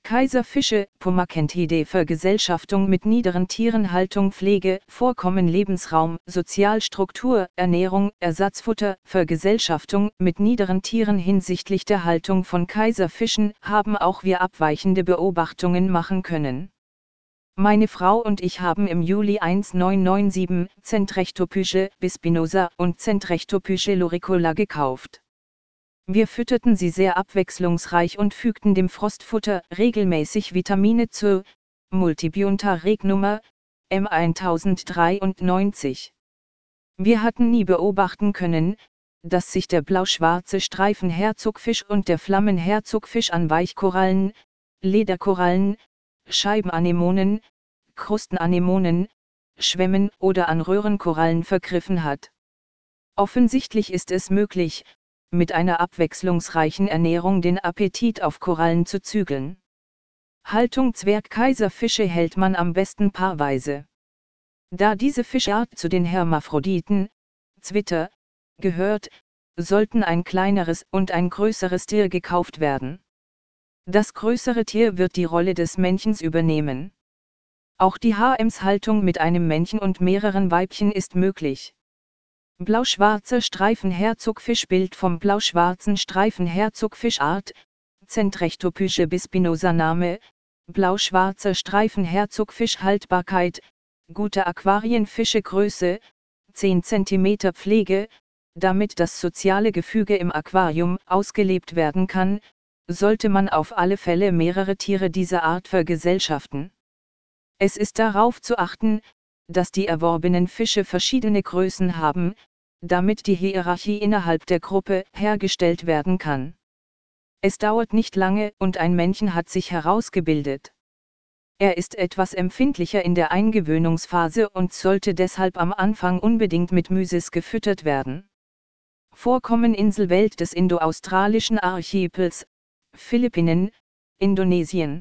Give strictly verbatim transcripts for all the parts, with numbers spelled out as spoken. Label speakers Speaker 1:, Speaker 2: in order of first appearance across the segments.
Speaker 1: Kaiserfische, Pomacentidae, Vergesellschaftung mit niederen Tieren, Haltung, Pflege, Vorkommen, Lebensraum, Sozialstruktur, Ernährung, Ersatzfutter. Vergesellschaftung mit niederen Tieren. Hinsichtlich der Haltung von Kaiserfischen haben auch wir abweichende Beobachtungen machen können. Meine Frau und ich haben im Juli neunzehnhundertneunundneunzig Centrechtopyge bispinosa und Centrechtopyge loricola gekauft. Wir fütterten sie sehr abwechslungsreich und fügten dem Frostfutter regelmäßig Vitamine zu, Multibionta Regnummer, M tausenddreiundneunzig. Wir hatten nie beobachten können, dass sich der blau-schwarze Streifenherzogfisch und der Flammenherzogfisch an Weichkorallen, Lederkorallen, Scheibenanemonen, Krustenanemonen, Schwämmen oder an Röhrenkorallen vergriffen hat. Offensichtlich ist es möglich, mit einer abwechslungsreichen Ernährung den Appetit auf Korallen zu zügeln. Haltung Zwergkaiserfische hält man am besten paarweise. Da diese Fischart zu den Hermaphroditen, Zwitter, gehört, sollten ein kleineres und ein größeres Tier gekauft werden. Das größere Tier wird die Rolle des Männchens übernehmen. Auch die H M-Haltung mit einem Männchen und mehreren Weibchen ist möglich. Blau-schwarzer Streifenherzogfisch. Bild vom blau-schwarzen Streifenherzogfischart, Centrechtopyge bispinosa. Name, blau-schwarzer Streifenherzogfisch. Haltbarkeit, gute Aquarienfische. Größe, zehn Zentimeter. Pflege, damit das soziale Gefüge im Aquarium ausgelebt werden kann, sollte man auf alle Fälle mehrere Tiere dieser Art vergesellschaften. Es ist darauf zu achten, dass die erworbenen Fische verschiedene Größen haben, damit die Hierarchie innerhalb der Gruppe hergestellt werden kann. Es dauert nicht lange und ein Männchen hat sich herausgebildet. Er ist etwas empfindlicher in der Eingewöhnungsphase und sollte deshalb am Anfang unbedingt mit Mysis gefüttert werden. Vorkommen Inselwelt des indoaustralischen Archipels, Philippinen, Indonesien.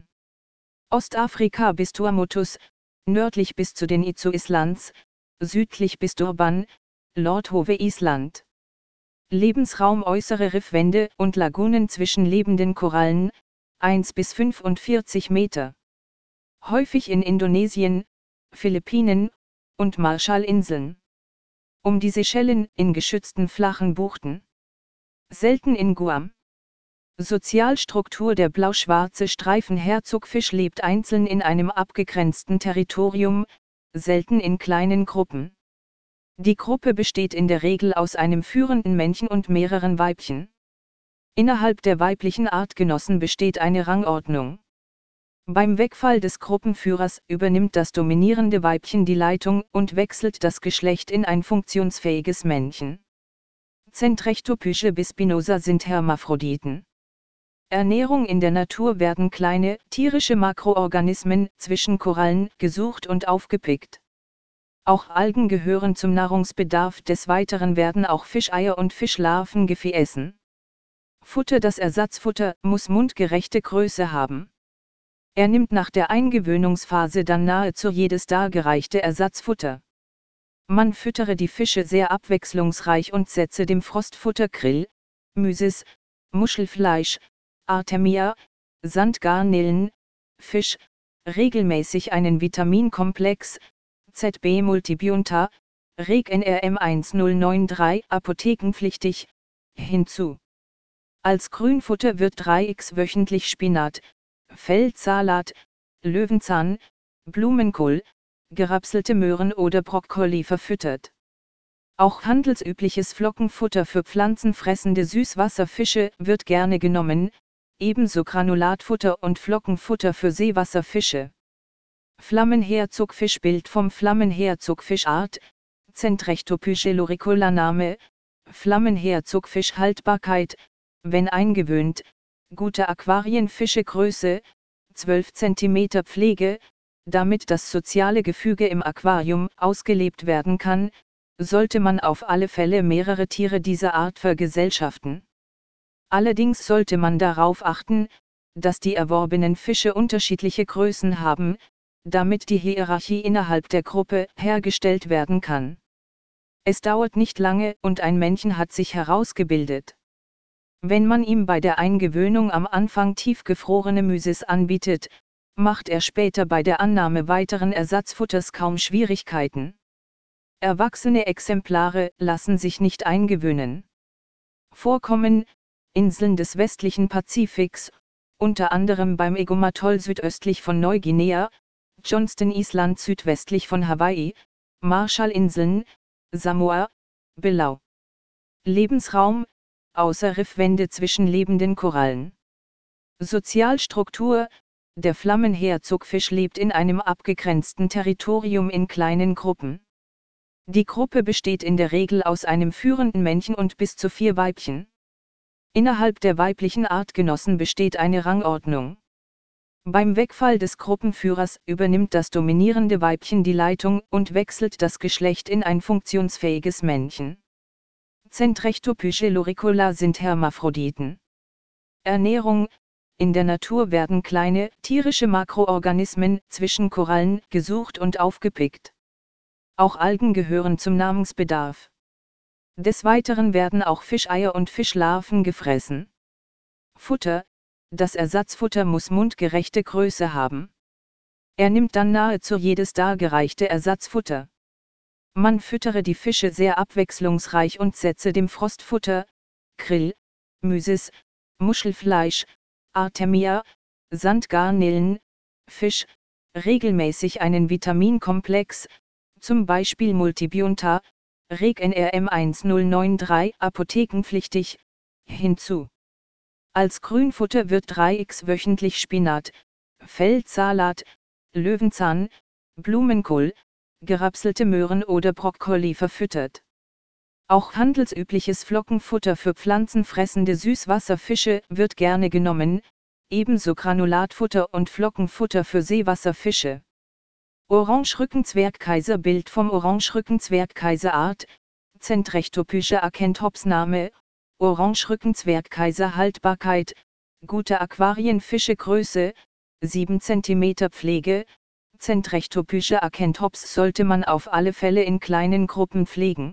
Speaker 1: Ostafrika bis Tuamotus, nördlich bis zu den Izu-Islands, südlich bis Durban, Lord Howe Island. Lebensraum äußere Riffwände und Lagunen zwischen lebenden Korallen, eins bis fünfundvierzig Meter. Häufig in Indonesien, Philippinen und Marshallinseln. Um die Seychellen in geschützten flachen Buchten. Selten in Guam. Sozialstruktur. Der blau-schwarze Streifenherzogfisch lebt einzeln in einem abgegrenzten Territorium, selten in kleinen Gruppen. Die Gruppe besteht in der Regel aus einem führenden Männchen und mehreren Weibchen. Innerhalb der weiblichen Artgenossen besteht eine Rangordnung. Beim Wegfall des Gruppenführers übernimmt das dominierende Weibchen die Leitung und wechselt das Geschlecht in ein funktionsfähiges Männchen. Centrechtopyge bispinosa sind Hermaphroditen. Ernährung. In der Natur werden kleine, tierische Makroorganismen zwischen Korallen gesucht und aufgepickt. Auch Algen gehören zum Nahrungsbedarf. Des Weiteren werden auch Fischeier und Fischlarven gefressen. Futter. Das Ersatzfutter muss mundgerechte Größe haben. Er nimmt nach der Eingewöhnungsphase dann nahezu jedes dargereichte Ersatzfutter. Man füttere die Fische sehr abwechslungsreich und setze dem Frostfutter Krill, Mysis, Muschelfleisch, Artemia, Sandgarnelen, Fisch, regelmäßig einen Vitaminkomplex, Z B Multibionta, Reg N R M1093 apothekenpflichtig, hinzu. Als Grünfutter wird drei x wöchentlich Spinat, Feldsalat, Löwenzahn, Blumenkohl, gerapselte Möhren oder Brokkoli verfüttert. Auch handelsübliches Flockenfutter für pflanzenfressende Süßwasserfische wird gerne genommen, ebenso Granulatfutter und Flockenfutter für Seewasserfische. Flammenherzogfisch. Bild vom Flammenherzogfischart, Centrechtopyge loricola. Name, Flammenherzogfisch. Haltbarkeit, wenn eingewöhnt, gute Aquarienfische. Größe, zwölf Zentimeter. Pflege, damit das soziale Gefüge im Aquarium ausgelebt werden kann, sollte man auf alle Fälle mehrere Tiere dieser Art vergesellschaften. Allerdings sollte man darauf achten, dass die erworbenen Fische unterschiedliche Größen haben, damit die Hierarchie innerhalb der Gruppe hergestellt werden kann. Es dauert nicht lange und ein Männchen hat sich herausgebildet. Wenn man ihm bei der Eingewöhnung am Anfang tiefgefrorene Mysis anbietet, macht er später bei der Annahme weiteren Ersatzfutters kaum Schwierigkeiten. Erwachsene Exemplare lassen sich nicht eingewöhnen. Vorkommen: Inseln des westlichen Pazifiks, unter anderem beim Egomatol südöstlich von Neuguinea, Johnston Island südwestlich von Hawaii, Marshallinseln, Samoa, Belau. Lebensraum: außer Riffwände zwischen lebenden Korallen. Sozialstruktur: der Flammenherzogfisch lebt in einem abgegrenzten Territorium in kleinen Gruppen. Die Gruppe besteht in der Regel aus einem führenden Männchen und bis zu vier Weibchen. Innerhalb der weiblichen Artgenossen besteht eine Rangordnung. Beim Wegfall des Gruppenführers übernimmt das dominierende Weibchen die Leitung und wechselt das Geschlecht in ein funktionsfähiges Männchen. Centrechtopyge loricola sind Hermaphroditen. Ernährung: in der Natur werden kleine, tierische Makroorganismen zwischen Korallen gesucht und aufgepickt. Auch Algen gehören zum Nahrungsbedarf. Des Weiteren werden auch Fischeier und Fischlarven gefressen. Futter: das Ersatzfutter muss mundgerechte Größe haben. Er nimmt dann nahezu jedes dargereichte Ersatzfutter. Man füttere die Fische sehr abwechslungsreich und setze dem Frostfutter, Krill, Mysis, Muschelfleisch, Artemia, Sandgarnelen, Fisch, regelmäßig einen Vitaminkomplex, zum Beispiel Multibionta, Reg N R M eins null neun drei apothekenpflichtig, hinzu. Als Grünfutter wird drei x wöchentlich Spinat, Feldsalat, Löwenzahn, Blumenkohl, gerapselte Möhren oder Brokkoli verfüttert. Auch handelsübliches Flockenfutter für pflanzenfressende Süßwasserfische wird gerne genommen, ebenso Granulatfutter und Flockenfutter für Seewasserfische. Orangerückenzwergkaiser: Bild vom Orangerückenzwergkaiser Art, Centrechtopyge acanthops Name, Orangerückenzwergkaiser Haltbarkeit, gute Aquarienfische Größe, sieben Zentimeter Pflege, Centrechtopyge acanthops sollte man auf alle Fälle in kleinen Gruppen pflegen.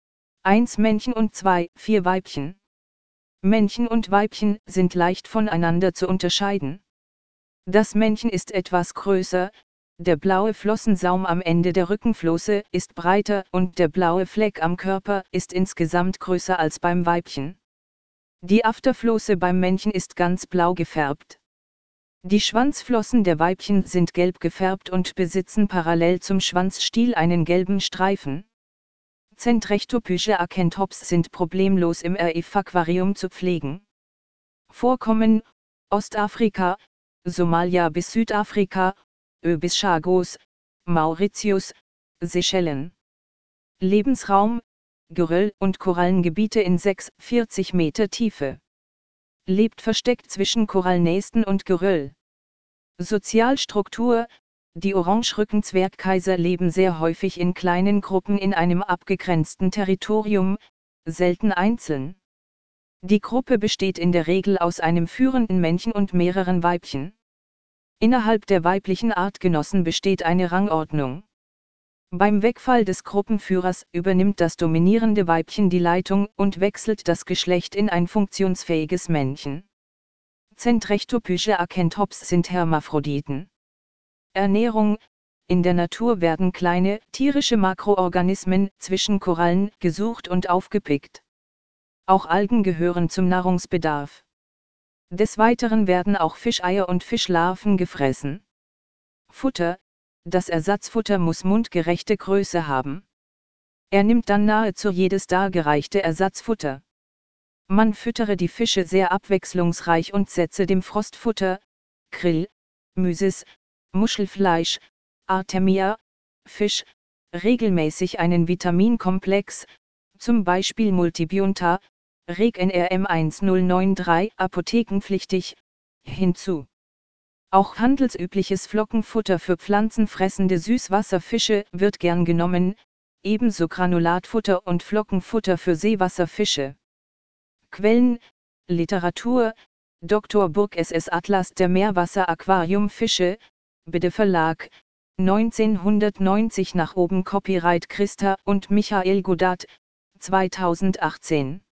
Speaker 1: eins Männchen und zwei, vier Weibchen. Männchen und Weibchen sind leicht voneinander zu unterscheiden. Das Männchen ist etwas größer, der blaue Flossensaum am Ende der Rückenflosse ist breiter und der blaue Fleck am Körper ist insgesamt größer als beim Weibchen. Die Afterflosse beim Männchen ist ganz blau gefärbt. Die Schwanzflossen der Weibchen sind gelb gefärbt und besitzen parallel zum Schwanzstiel einen gelben Streifen. Centrechtopyge acanthops sind problemlos im R F-Aquarium zu pflegen. Vorkommen: Ostafrika, Somalia bis Südafrika, Ö bis Chagos, Mauritius, Seychellen. Lebensraum: Geröll- und Korallengebiete in sechs bis vierzig Meter Tiefe. Lebt versteckt zwischen Korallenästen und Geröll. Sozialstruktur: die Orangerückenzwergkaiser leben sehr häufig in kleinen Gruppen in einem abgegrenzten Territorium, selten einzeln. Die Gruppe besteht in der Regel aus einem führenden Männchen und mehreren Weibchen. Innerhalb der weiblichen Artgenossen besteht eine Rangordnung. Beim Wegfall des Gruppenführers übernimmt das dominierende Weibchen die Leitung und wechselt das Geschlecht in ein funktionsfähiges Männchen. Centrechtopyge acanthops sind Hermaphroditen. Ernährung: in der Natur werden kleine, tierische Makroorganismen zwischen Korallen gesucht und aufgepickt. Auch Algen gehören zum Nahrungsbedarf. Des Weiteren werden auch Fischeier und Fischlarven gefressen. Futter: das Ersatzfutter muss mundgerechte Größe haben. Er nimmt dann nahezu jedes dargereichte Ersatzfutter. Man füttere die Fische sehr abwechslungsreich und setze dem Frostfutter, Krill, Mysis, Muschelfleisch, Artemia, Fisch, regelmäßig einen Vitaminkomplex, zum Beispiel Multibionta, Reg N R M eins null neun drei apothekenpflichtig, hinzu. Auch handelsübliches Flockenfutter für pflanzenfressende Süßwasserfische wird gern genommen, ebenso Granulatfutter und Flockenfutter für Seewasserfische. Quellen: Literatur, Doktor Burg S S Atlas der Meerwasser-Aquariumfische, Bede Verlag, neunzehnhundertneunzig nach oben Copyright Christa und Michael Godard, zweitausendachtzehn.